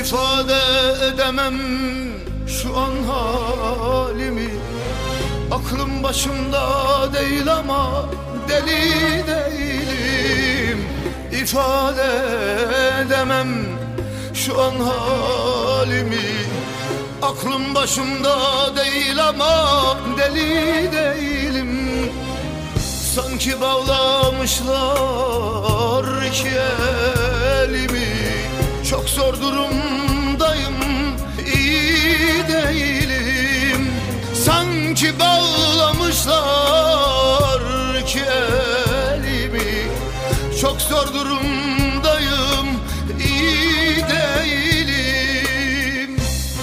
İfade edemem şu an halimi. Aklım başımda değil ama deli değilim. İfade edemem şu an halimi. Aklım başımda değil ama deli değilim. Sanki bağlamışlar iki elimi. Çok zor durumdayım, iyi değilim. Sanki bağlamışlar iki elimi. Çok zor durumdayım, iyi değilim.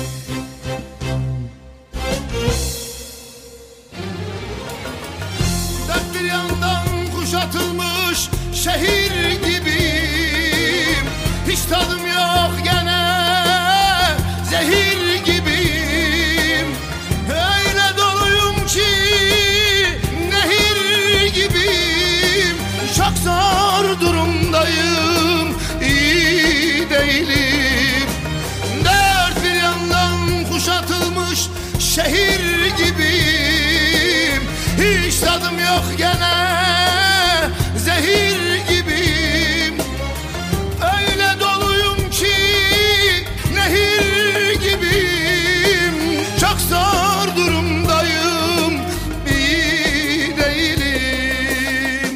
Dört bir yandan kuşatılmış şehir gibiyim. Hiç tadım yok gene, zehir gibiyim. Öyle doluyum ki nehir gibiyim. Çok zor durumdayım, iyi değilim. Dört bir yandan kuşatılmış şehir gibiyim. Hiç tadım yok gene, zehir gibiyim. Öyle doluyum ki nehir gibiyim. Çok zor durumdayım, iyi değilim.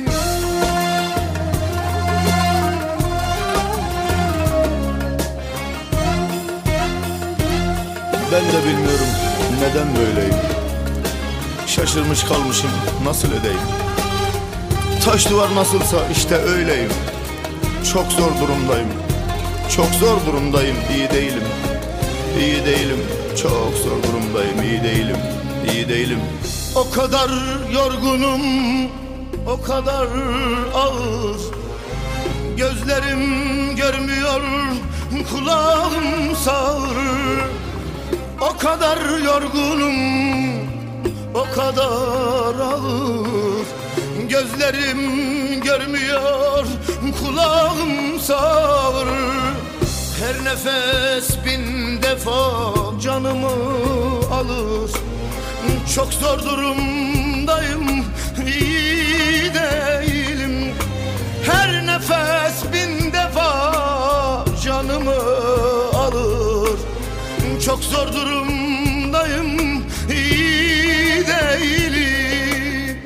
Ben de bilmiyorum neden böyleyim. Şaşırmış kalmışım, nasıl edeyim? Taş duvar nasılsa işte öyleyim. Çok zor durumdayım, çok zor durumdayım, iyi değilim. İyi değilim, çok zor durumdayım, iyi değilim, iyi değilim. O kadar yorgunum, o kadar ağır. Gözlerim görmüyor, kulağım sağır. O kadar yorgunum, o kadar ağır. Gözlerim görmüyor, kulağım sağır. Her nefes bin defa canımı alır. Çok zor durumdayım, iyi değilim. Her nefes bin defa canımı alır. Çok zor durumdayım, iyi değilim.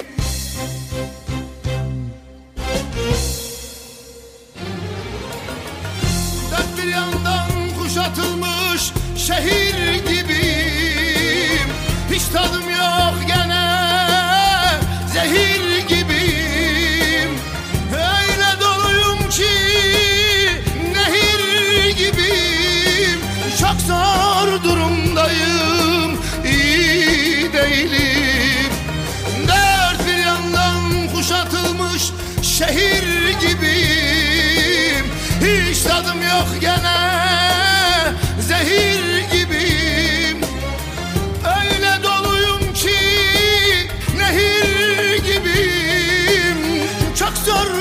Dört bir yandan kuşatılmış şehir gibiyim. Hiç tadım yok gene, zehir gibiyim. Öyle doluyum ki nehir gibiyim. Çok zor durumdayım, iyi değilim. Dört bir yandan kuşatılmış şehir gibiyim. Hiç tadım yok gene, zehir gibiyim. Öyle doluyum ki nehir gibiyim. Çok zor